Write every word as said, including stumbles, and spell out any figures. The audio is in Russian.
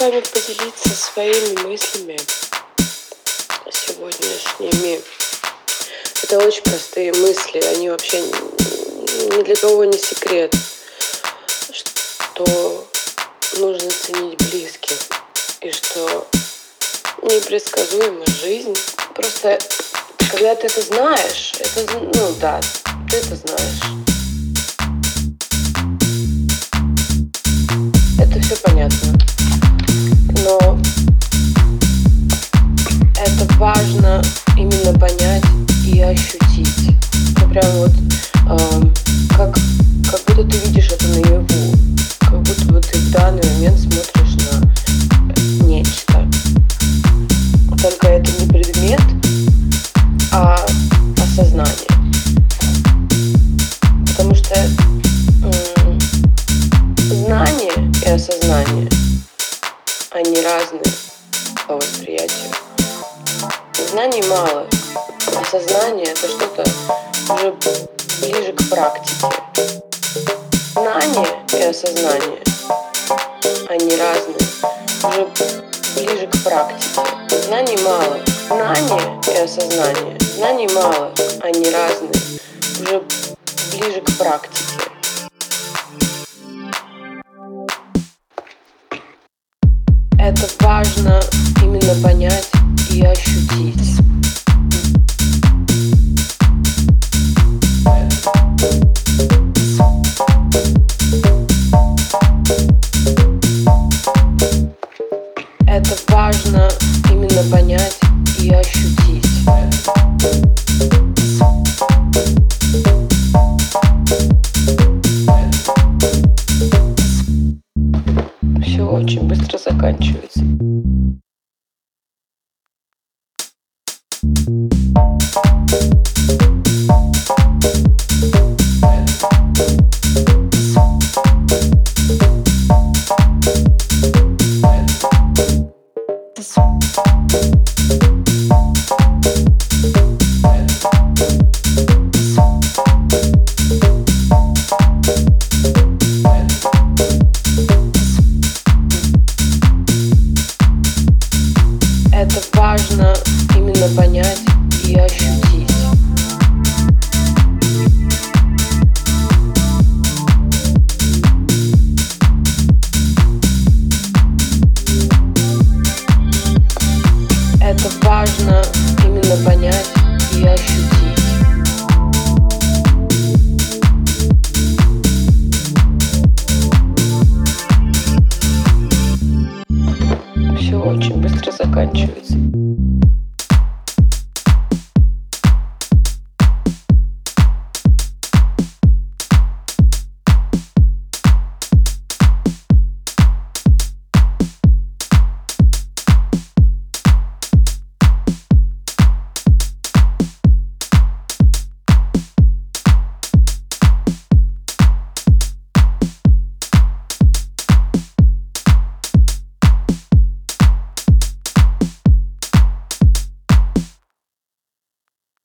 вами поделиться своими мыслями сегодняшними. Это очень простые мысли, они вообще ни для кого не секрет, что нужно ценить близких и что непредсказуема жизнь. Просто когда ты это знаешь, это, ну да, ты это знаешь. Это все понятно. Но это важно именно понять и ощутить. Ну прям вот э, как, как будто ты видишь это наяву. Как будто бы ты в данный момент смотришь на нечто. Только это не предмет, а осознание. Потому что м- знание и осознание, они разные по восприятию. Знаний мало, осознание — это что-то уже ближе к практике. Знание и осознание, они разные, уже ближе к практике. Знаний мало, знание и осознание, знаний мало, они разные, уже ближе к практике. Это важно именно понять и ощутить. Это важно именно понять и ощутить. Все очень быстро заканчивается.